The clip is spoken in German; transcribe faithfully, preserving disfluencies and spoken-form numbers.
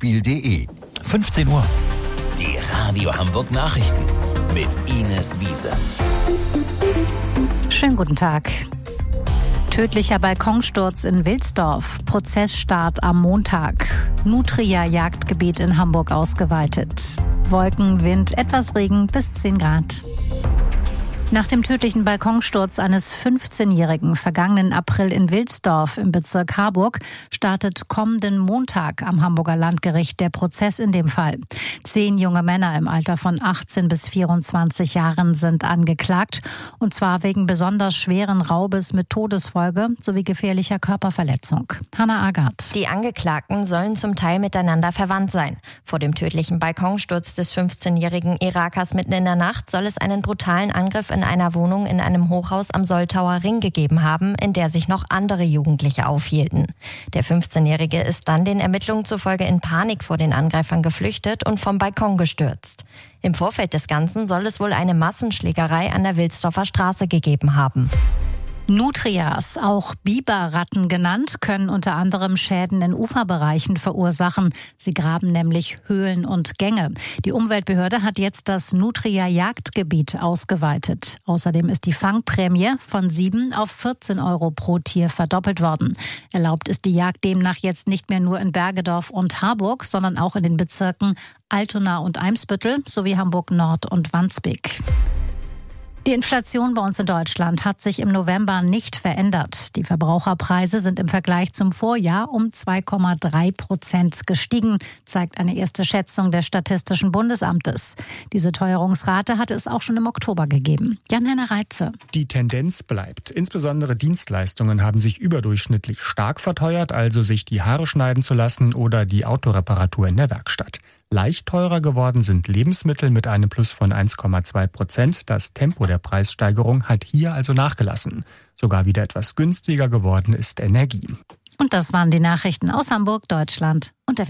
Beispiel punkt de. fünfzehn Uhr. Die Radio Hamburg Nachrichten mit Ines Wiese. Schönen guten Tag. Tödlicher Balkonsturz in Wilsdorf. Prozessstart am Montag. Nutria-Jagdgebiet in Hamburg ausgeweitet. Wolken, Wind, etwas Regen bis zehn Grad. Nach dem tödlichen Balkonsturz eines fünfzehnjährigen vergangenen April in Wilsdorf im Bezirk Harburg startet kommenden Montag am Hamburger Landgericht der Prozess in dem Fall. Zehn junge Männer im Alter von achtzehn bis vierundzwanzig Jahren sind angeklagt, und zwar wegen besonders schweren Raubes mit Todesfolge sowie gefährlicher Körperverletzung. Hannah Agard. Die Angeklagten sollen zum Teil miteinander verwandt sein. Vor dem tödlichen Balkonsturz des fünfzehnjährigen Irakers mitten in der Nacht soll es einen brutalen Angriff in einer Wohnung in einem Hochhaus am Soltauer Ring gegeben haben, in der sich noch andere Jugendliche aufhielten. Der fünfzehnjährige ist dann den Ermittlungen zufolge in Panik vor den Angreifern geflüchtet und vom Balkon gestürzt. Im Vorfeld des Ganzen soll es wohl eine Massenschlägerei an der Wilsdorfer Straße gegeben haben. Nutrias, auch Biberratten genannt, können unter anderem Schäden in Uferbereichen verursachen. Sie graben nämlich Höhlen und Gänge. Die Umweltbehörde hat jetzt das Nutria-Jagdgebiet ausgeweitet. Außerdem ist die Fangprämie von sieben auf vierzehn Euro pro Tier verdoppelt worden. Erlaubt ist die Jagd demnach jetzt nicht mehr nur in Bergedorf und Harburg, sondern auch in den Bezirken Altona und Eimsbüttel sowie Hamburg-Nord und Wandsbek. Die Inflation bei uns in Deutschland hat sich im November nicht verändert. Die Verbraucherpreise sind im Vergleich zum Vorjahr um zwei Komma drei Prozent gestiegen, zeigt eine erste Schätzung des Statistischen Bundesamtes. Diese Teuerungsrate hatte es auch schon im Oktober gegeben. Jan-Henner Reitze. Die Tendenz bleibt. Insbesondere Dienstleistungen haben sich überdurchschnittlich stark verteuert, also sich die Haare schneiden zu lassen oder die Autoreparatur in der Werkstatt. Leicht teurer geworden sind Lebensmittel mit einem Plus von eins Komma zwei Prozent. Das Tempo der Preissteigerung hat hier also nachgelassen. Sogar wieder etwas günstiger geworden ist Energie. Und das waren die Nachrichten aus Hamburg, Deutschland und der